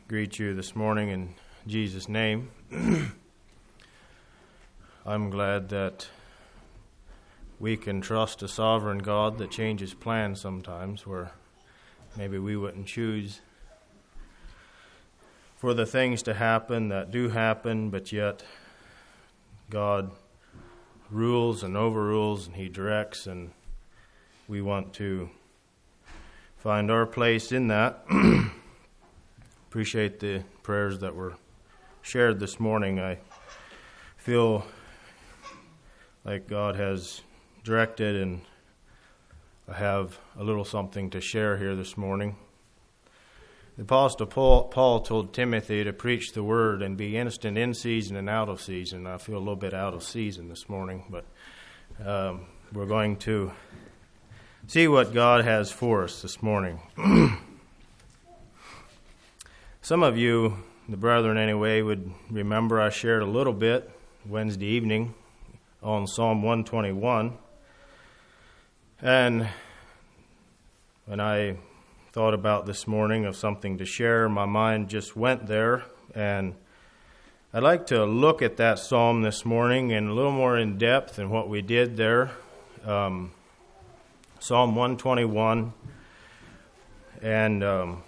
greet you this morning in Jesus' name. I'm glad that we can trust a sovereign God that changes plans sometimes where maybe we wouldn't choose for the things to happen that do happen, but yet God rules and overrules and He directs, and we want to find our place in that. Appreciate the prayers that were shared this morning. I feel like God has directed, and I have a little something to share here this morning. The Apostle Paul told Timothy to preach the word and be instant in season and out of season. I feel a little bit out of season this morning, but we're going to see what God has for us this morning. Some of you, the brethren anyway, would remember I shared a little bit Wednesday evening on Psalm 121. And when I thought about this morning of something to share, my mind just went there. And I'd like to look at that psalm this morning in a little more in depth than what we did there. Psalm 121. And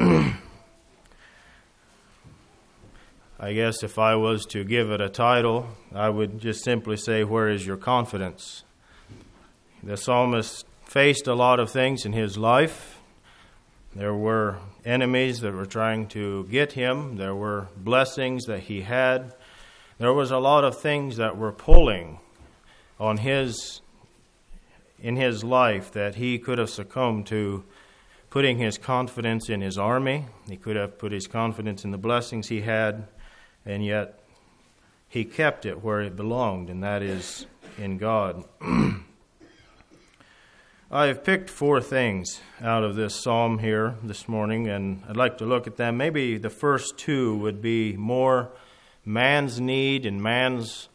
I guess if I was to give it a title, I would just simply say, "Where is your confidence?" The psalmist faced a lot of things in his life. There were enemies that were trying to get him. There were blessings that he had. There was a lot of things that were pulling on in his life that he could have succumbed to putting his confidence in his army. He could have put his confidence in the blessings he had. And yet, he kept it where it belonged, and that is in God. I have picked 4 things out of this psalm here this morning, and I'd like to look at them. Maybe the first 2 would be more man's need and man's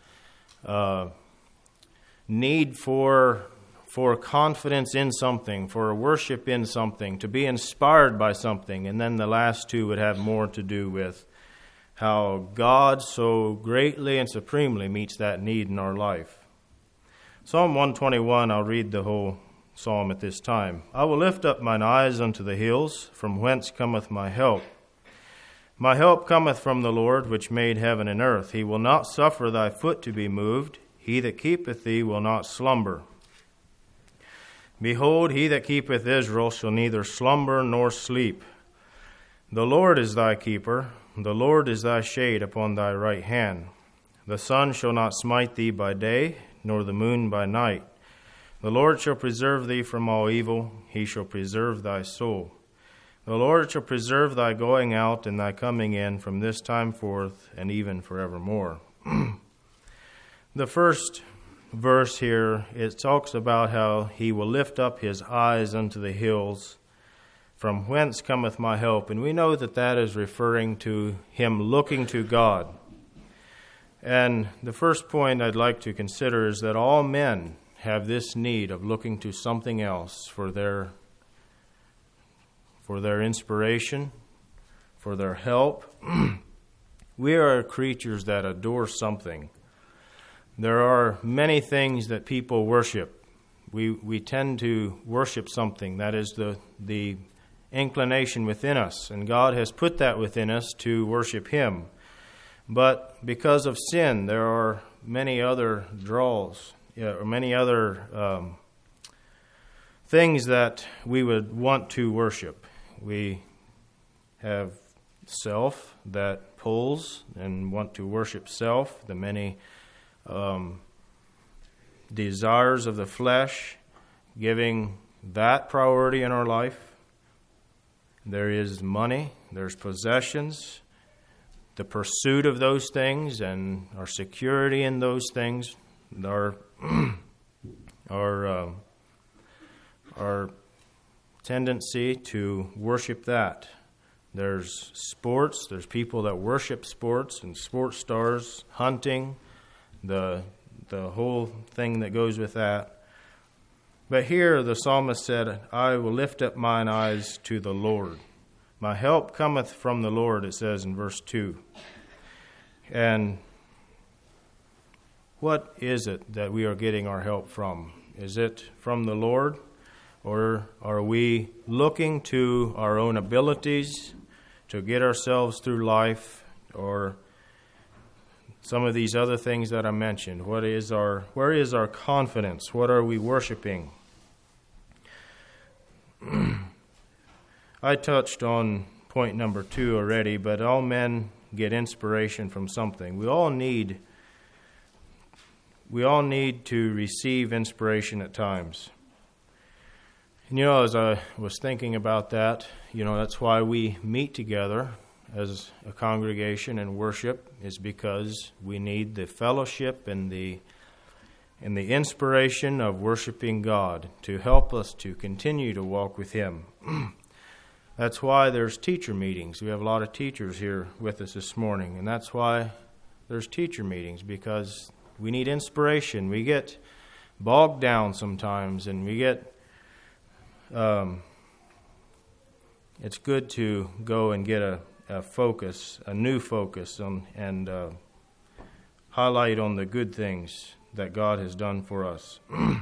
need for confidence in something, for worship in something, to be inspired by something. And then the last 2 would have more to do with how God so greatly and supremely meets that need in our life. Psalm 121, I'll read the whole psalm at this time. "I will lift up mine eyes unto the hills, from whence cometh my help. My help cometh from the Lord, which made heaven and earth. He will not suffer thy foot to be moved. He that keepeth thee will not slumber. Behold, he that keepeth Israel shall neither slumber nor sleep. The Lord is thy keeper. The Lord is thy shade upon thy right hand. The sun shall not smite thee by day, nor the moon by night. The Lord shall preserve thee from all evil. He shall preserve thy soul. The Lord shall preserve thy going out and thy coming in from this time forth and even forevermore." The first verse here, it talks about how he will lift up his eyes unto the hills. From whence cometh my help? And we know that that is referring to him looking to God. And the first point I'd like to consider is that all men have this need of looking to something else for their inspiration, for their help. We are creatures that adore something. There are many things that people worship. We tend to worship something. That is the inclination within us, and God has put that within us to worship Him. But because of sin, there are many other draws, or many other things that we would want to worship. We have self that pulls and want to worship self, the many desires of the flesh, giving that priority in our life. There is money, there's possessions, the pursuit of those things, and our security in those things, our tendency to worship that. There's sports, there's people that worship sports and sports stars, hunting, the whole thing that goes with that. But here the psalmist said, I will lift up mine eyes to the Lord. My help cometh from the Lord, it says in verse 2. And what is it that we are getting our help from? Is it from the Lord? Or are we looking to our own abilities to get ourselves through life, or some of these other things that I mentioned? Where is our confidence? What are we worshiping? I touched on point number 2 already, but all men get inspiration from something. We all need to receive inspiration at times. And as I was thinking about that, that's why we meet together as a congregation and worship, is because we need the fellowship and the inspiration of worshiping God to help us to continue to walk with Him. That's why there's teacher meetings. We have a lot of teachers here with us this morning, and that's why there's teacher meetings, because we need inspiration. We get bogged down sometimes, and we get it's good to go and get a focus, a new focus, and highlight on the good things that God has done for us.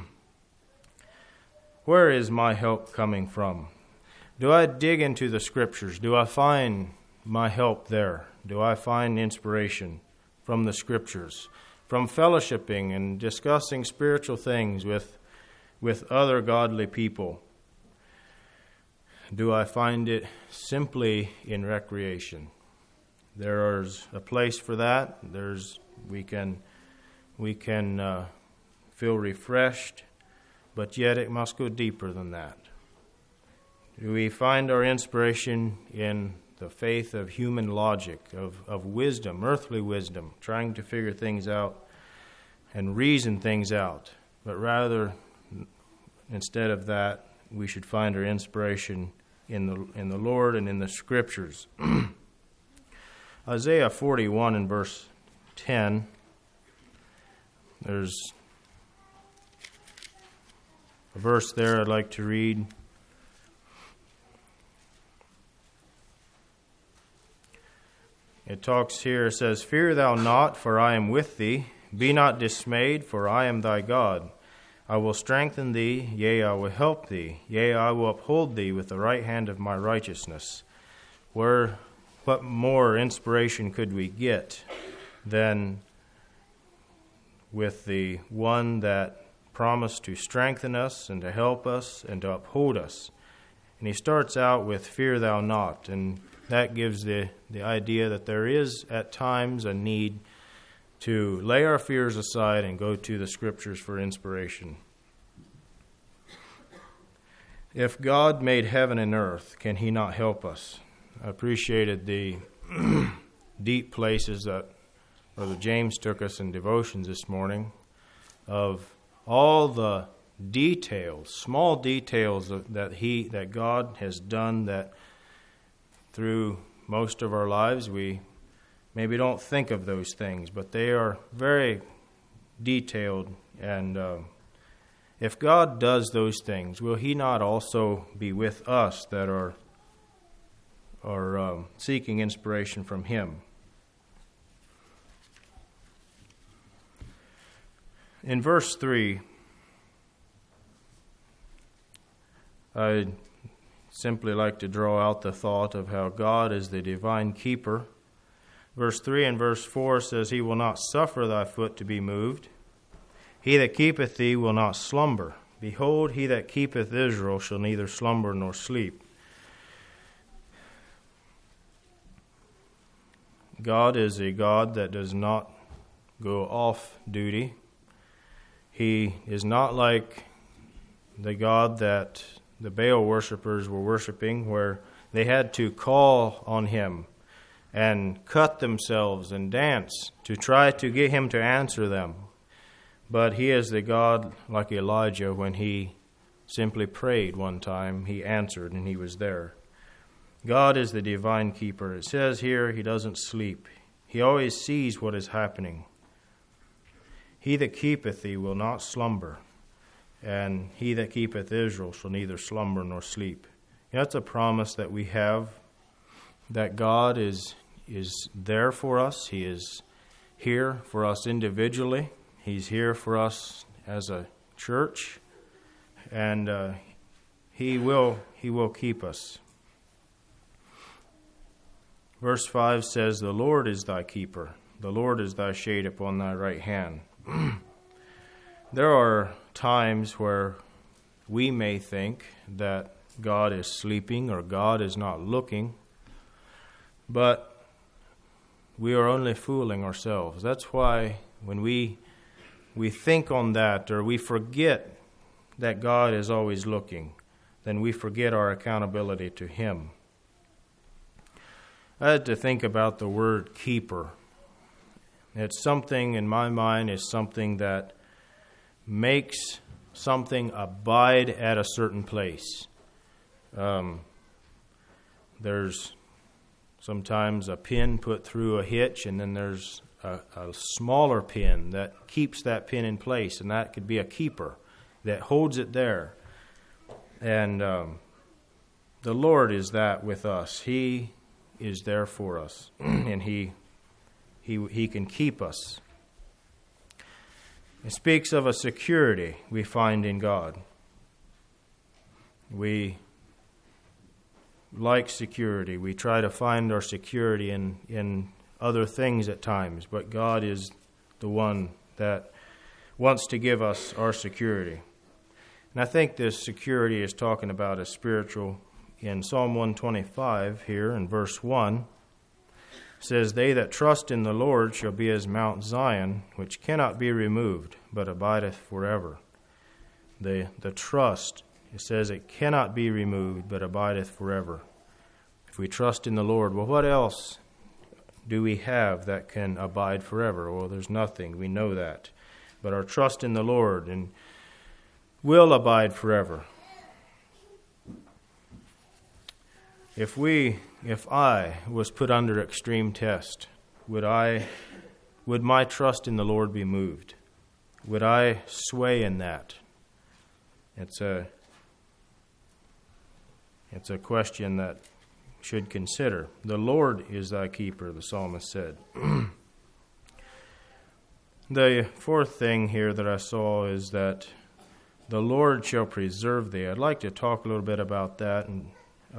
Where is my help coming from? Do I dig into the Scriptures? Do I find my help there? Do I find inspiration from the Scriptures, from fellowshipping and discussing spiritual things with other godly people? Do I find it simply in recreation? There's a place for that. We can feel refreshed, but yet it must go deeper than that. Do we find our inspiration in the faith of human logic, of wisdom, earthly wisdom, trying to figure things out and reason things out? But rather, instead of that, we should find our inspiration in the Lord and in the Scriptures. Isaiah 41 and verse 10, there's a verse there I'd like to read. It talks here, it says, "Fear thou not, for I am with thee. Be not dismayed, for I am thy God. I will strengthen thee, yea, I will help thee. Yea, I will uphold thee with the right hand of my righteousness." What more inspiration could we get than with the one that promised to strengthen us and to help us and to uphold us? And he starts out with, "Fear thou not," and that gives the idea that there is at times a need to lay our fears aside and go to the Scriptures for inspiration. If God made heaven and earth, can He not help us? I appreciated the deep places that Brother James took us in devotions this morning, of all the details, small details that God has done, that through most of our lives we maybe don't think of those things, but they are very detailed. And if God does those things, will He not also be with us that are seeking inspiration from Him? In verse 3, I simply like to draw out the thought of how God is the divine keeper. Verse 3 and verse 4 says, "He will not suffer thy foot to be moved. He that keepeth thee will not slumber. Behold, he that keepeth Israel shall neither slumber nor sleep." God is a God that does not go off duty. He is not like the God that the Baal worshippers were worshiping, where they had to call on Him and cut themselves and dance to try to get Him to answer them. But He is the God like Elijah. When he simply prayed one time, He answered and He was there. God is the divine keeper. It says here He doesn't sleep. He always sees what is happening. "He that keepeth thee will not slumber, and he that keepeth Israel shall neither slumber nor sleep." That's a promise that we have that God is there for us. He is here for us individually. He's here for us as a church, and He will keep us. Verse 5 says, "The Lord is thy keeper. The Lord is thy shade upon thy right hand." There are times where we may think that God is sleeping or God is not looking, but we are only fooling ourselves. That's why when we think on that, or we forget that God is always looking, then we forget our accountability to Him. I had to think about the word keeper. It's something, in my mind, is something that makes something abide at a certain place. There's sometimes a pin put through a hitch, and then there's a smaller pin that keeps that pin in place, and that could be a keeper that holds it there. And the Lord is that with us. He is there for us, and He can keep us. It speaks of a security we find in God. We like security. We try to find our security in other things at times, but God is the one that wants to give us our security. And I think this security is talking about a spiritual. In Psalm 125 here in verse 1, says, "They that trust in the Lord shall be as Mount Zion, which cannot be removed, but abideth forever." The trust, it says it cannot be removed, but abideth forever. If we trust in the Lord, well, what else do we have that can abide forever? Well, there's nothing. We know that. But our trust in the Lord and will abide forever. If I was put under extreme test, would my trust in the Lord be moved? Would I sway in that? It's a question that should consider. The Lord is thy keeper, the psalmist said. The fourth thing here that I saw is that the Lord shall preserve thee. I'd like to talk a little bit about that. And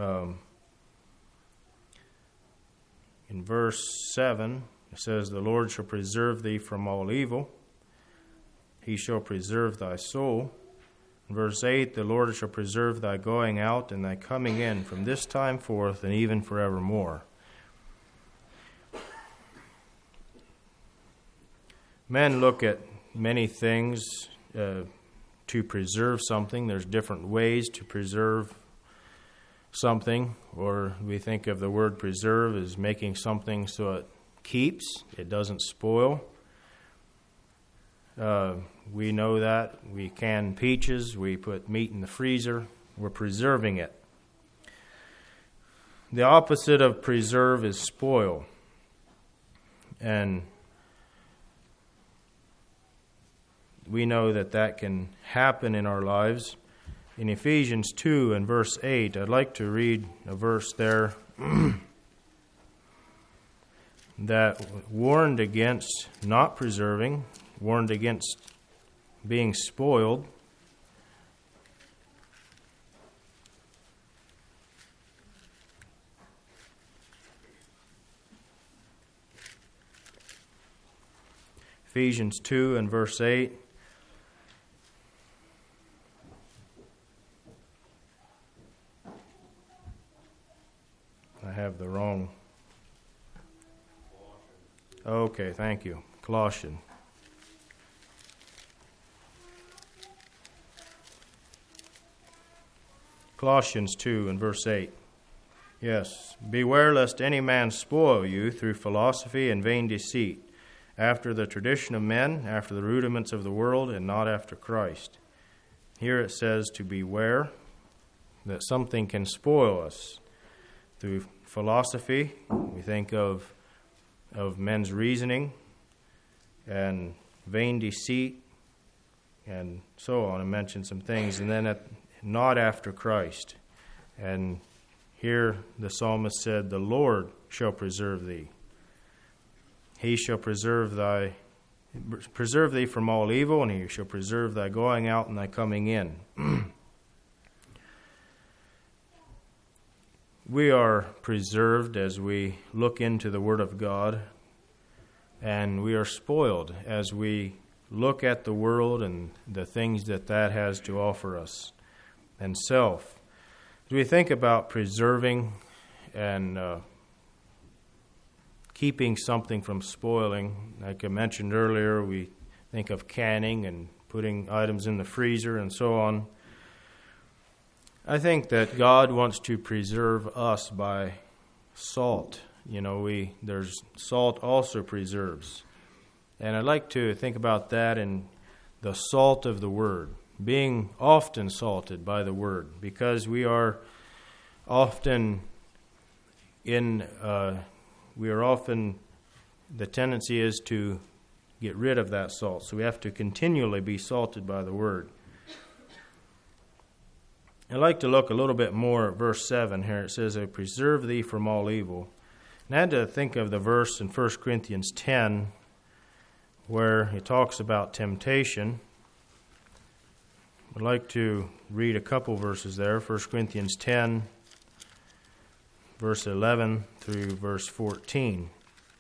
in verse 7, it says, "The Lord shall preserve thee from all evil. He shall preserve thy soul." In verse 8, "The Lord shall preserve thy going out and thy coming in from this time forth and even forevermore." Men look at many things to preserve something. There's different ways to preserve something, or we think of the word preserve as making something so it keeps, it doesn't spoil. We know that. We can peaches, we put meat in the freezer, we're preserving it. The opposite of preserve is spoil. And we know that can happen in our lives. In Ephesians 2 and verse 8, I'd like to read a verse there that warned against not preserving, warned against being spoiled. Ephesians 2 and verse 8. I have the wrong. Okay, thank you. Colossians. Colossians 2 and verse 8. Yes. "Beware lest any man spoil you through philosophy and vain deceit, after the tradition of men, after the rudiments of the world, and not after Christ." Here it says to beware that something can spoil us through philosophy. We think of men's reasoning and vain deceit and so on. I mentioned some things. And then not after Christ. And Here the psalmist said, "The Lord shall preserve thee. He shall preserve thee from all evil, and he shall preserve thy going out and thy coming in." We are preserved as we look into the Word of God, and we are spoiled as we look at the world and the things that has to offer us, and self. As we think about preserving and keeping something from spoiling, like I mentioned earlier, we think of canning and putting items in the freezer and so on. I think that God wants to preserve us by salt. There's salt also preserves. And I'd like to think about that in the salt of the Word, being often salted by the Word, because we are often the tendency is to get rid of that salt. So we have to continually be salted by the Word. I'd like to look a little bit more at verse 7 here. It says, "I preserve thee from all evil." And I had to think of the verse in 1 Corinthians 10 where it talks about temptation. I'd like to read a couple verses there. 1 Corinthians 10, verse 11 through verse 14.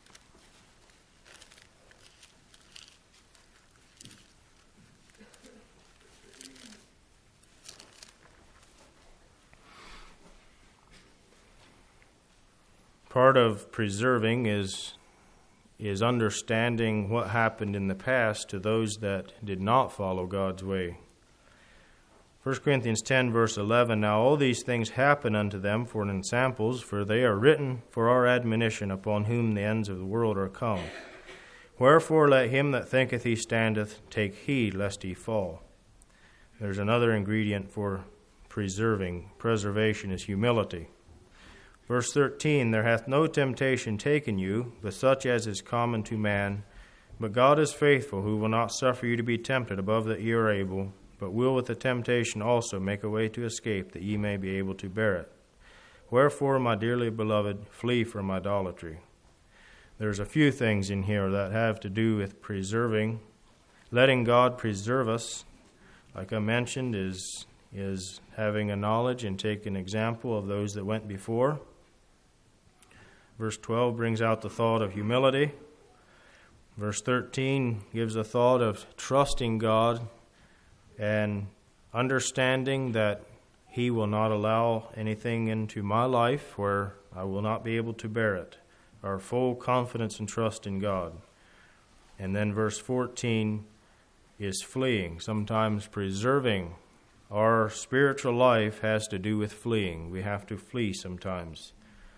Part of preserving is understanding what happened in the past to those that did not follow God's way. 1 Corinthians 10, verse 11, "Now all these things happen unto them for an ensamples, for they are written for our admonition, upon whom the ends of the world are come. Wherefore let him that thinketh he standeth take heed lest he fall." There's another ingredient for preservation is humility. Verse 13, "There hath no temptation taken you, but such as is common to man. But God is faithful, who will not suffer you to be tempted above that ye are able, but will with the temptation also make a way to escape, that ye may be able to bear it. Wherefore, my dearly beloved, flee from idolatry." There's a few things in here that have to do with preserving. Letting God preserve us, like I mentioned, is having a knowledge and taking an example of those that went before. Verse 12 brings out the thought of humility. Verse 13 gives a thought of trusting God and understanding that He will not allow anything into my life where I will not be able to bear it. Our full confidence and trust in God. And then verse 14 is fleeing. Sometimes preserving our spiritual life has to do with fleeing. We have to flee sometimes.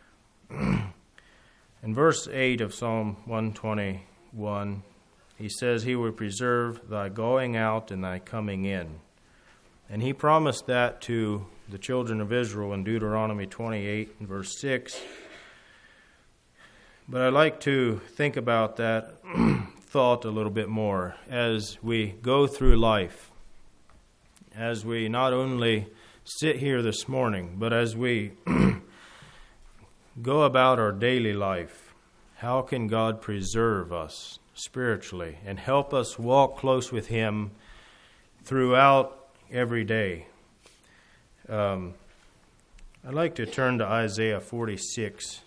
In verse 8 of Psalm 121, he says, "He will preserve thy going out and thy coming in." And he promised that to the children of Israel in Deuteronomy 28 and verse 6. But I'd like to think about that thought a little bit more as we go through life, as we not only sit here this morning, but as we go about our daily life. How can God preserve us spiritually and help us walk close with Him throughout every day? I'd like to turn to Isaiah 46.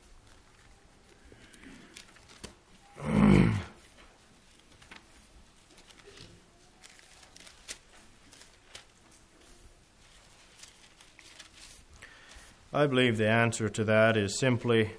I believe the answer to that is simply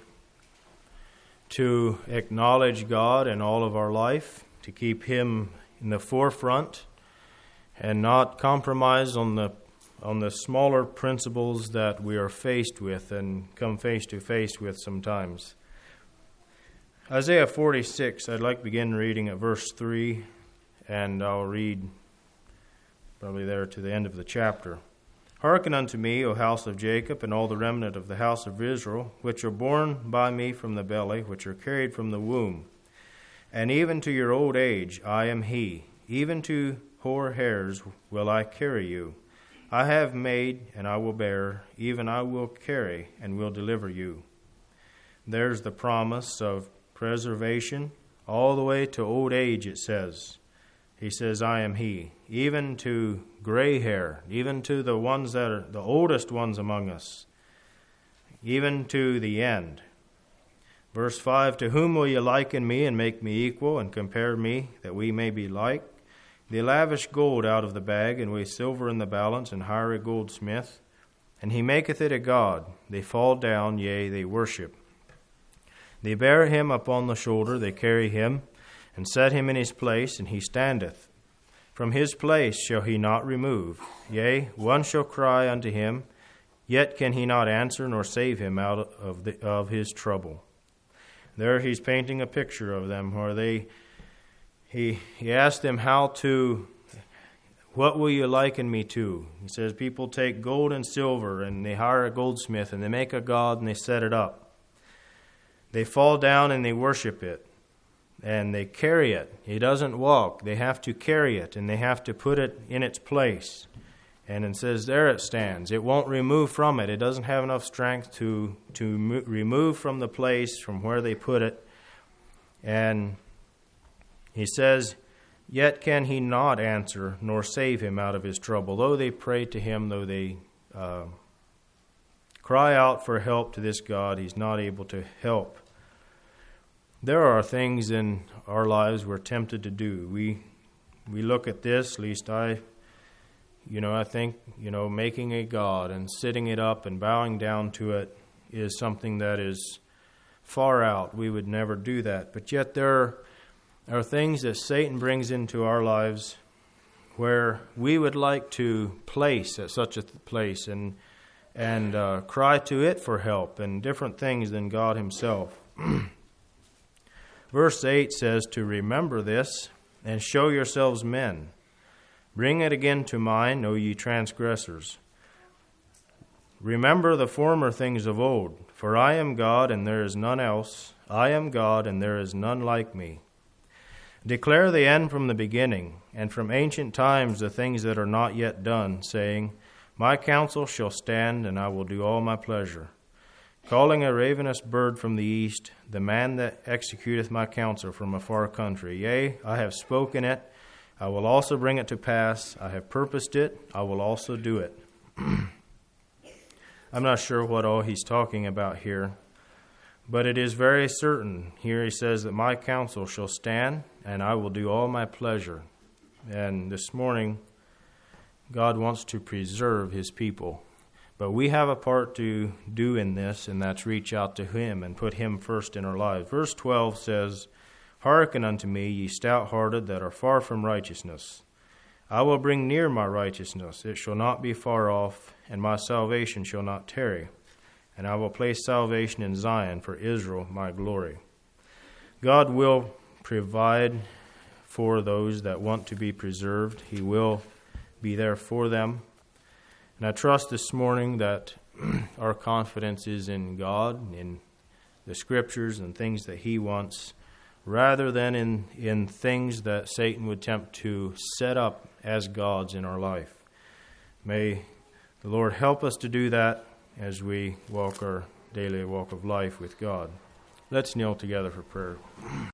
to acknowledge God in all of our life, to keep Him in the forefront, and not compromise on the smaller principles that we are faced with and come face to face with sometimes. Isaiah 46, I'd like to begin reading at verse 3, and I'll read probably there to the end of the chapter. "Hearken unto me, O house of Jacob, and all the remnant of the house of Israel, which are born by me from the belly, which are carried from the womb. And even to your old age I am He, even to hoar hairs will I carry you. I have made, and I will bear, even I will carry, and will deliver you. There's the promise of preservation all the way to old age, it says. He says, I am he. Even to gray hair, even to the ones that are the oldest ones among us, even to the end. Verse 5, to whom will you liken me and make me equal and compare me that we may be like? They lavish gold out of the bag and weigh silver in the balance and hire a goldsmith. And he maketh it a god. They fall down, yea, they worship. They bear him upon the shoulder, they carry him, and set him in his place, and he standeth. From his place shall he not remove. Yea, one shall cry unto him, yet can he not answer nor save him out of his trouble. There he's painting a picture of them where he asked them what will you liken me to? He says people take gold and silver and they hire a goldsmith and they make a god and they set it up. They fall down and they worship it. And they carry it. He doesn't walk. They have to carry it, and they have to put it in its place. And it says, there it stands. It won't remove from it. It doesn't have enough strength to remove from the place from where they put it. And he says, yet can he not answer nor save him out of his trouble. Though they pray to him, though they cry out for help to this God, he's not able to help. There are things in our lives we're tempted to do. We look at this, at least I think, making a god and sitting it up and bowing down to it is something that is far out. We would never do that. But yet there are things that Satan brings into our lives where we would like to place at such a place and cry to it for help and different things than God himself. Verse 8 says, to remember this, and show yourselves men. Bring it again to mind, O ye transgressors. Remember the former things of old, for I am God, and there is none else. I am God, and there is none like me. Declare the end from the beginning, and from ancient times the things that are not yet done, saying, my counsel shall stand, and I will do all my pleasure. Calling a ravenous bird from the east, the man that executeth my counsel from a far country. Yea, I have spoken it, I will also bring it to pass. I have purposed it, I will also do it. I'm not sure what all he's talking about here, but it is very certain. Here he says that my counsel shall stand, and I will do all my pleasure. And this morning, God wants to preserve his people. But we have a part to do in this, and that's reach out to him and put him first in our lives. Verse 12 says, hearken unto me, ye stout-hearted that are far from righteousness. I will bring near my righteousness. It shall not be far off, and my salvation shall not tarry. And I will place salvation in Zion for Israel, my glory. God will provide for those that want to be preserved. He will be there for them. And I trust this morning that our confidence is in God, in the Scriptures and things that he wants, rather than in things that Satan would attempt to set up as gods in our life. May the Lord help us to do that as we walk our daily walk of life with God. Let's kneel together for prayer.